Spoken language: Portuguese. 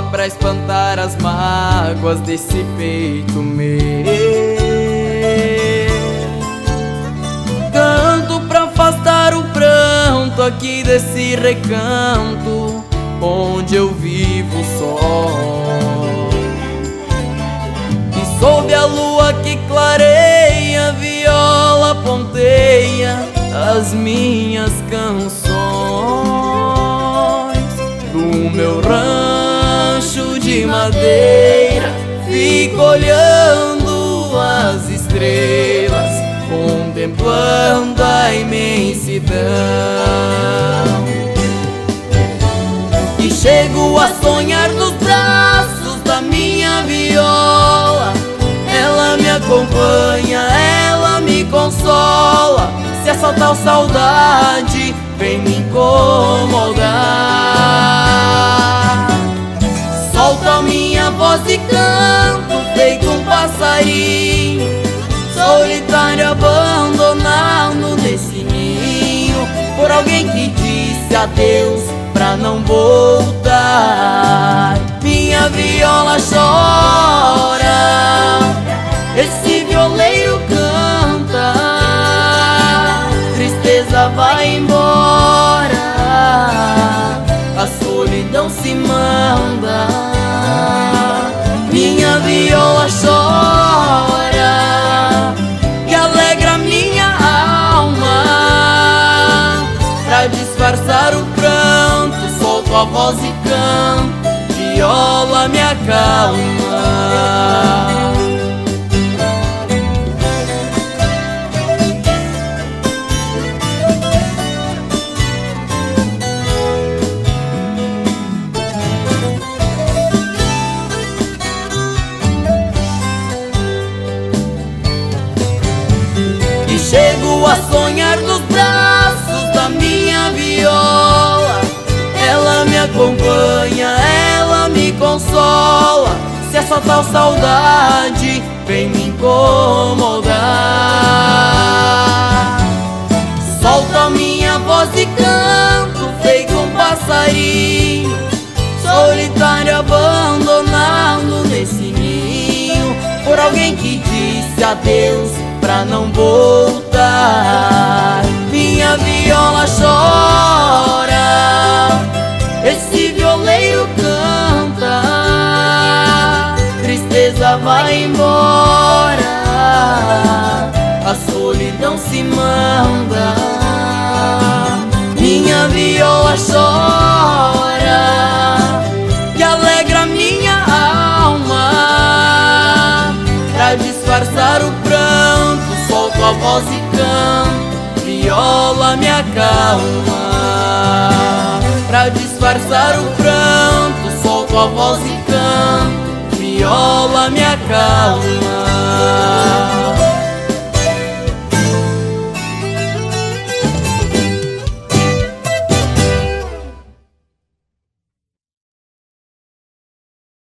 pra espantar as mágoas desse peito meu. Canto pra afastar o pranto aqui desse recanto onde eu vivo só. E sob a lua que clareia, a viola ponteia as minhas canções. Do meu rancho de madeira fico olhando as estrelas, contemplando a imensidão. E chego a sonhar nos braços da minha viola. Ela me acompanha, ela me consola. Se essa tal saudade vem me incomodar, solto a minha voz e canto feito um passarinho solitário, abandonado nesse ninho por alguém que disse adeus pra não voltar. Minha viola chora, esse violeiro canta, tristeza vai embora, a solidão se manda. Minha viola chora e alegra minha alma. Pra disfarçar o pranto, solto a voz e canto, viola me acalma. Chego a sonhar nos braços da minha viola. Ela me acompanha, ela me consola. Se essa tal saudade vem me incomodar, solto a minha voz e canto feito um passarinho solitário, abandonado nesse ninho por alguém que disse adeus pra não voltar. Minha viola chora, esse violeiro canta, tristeza vai embora, a solidão se manda. Minha viola chora e alegra minha alma. Pra disfarçar o pranto, solto a voz e canto, viola me acalma. Pra disfarçar o pranto, solto a voz e canto, viola me acalma.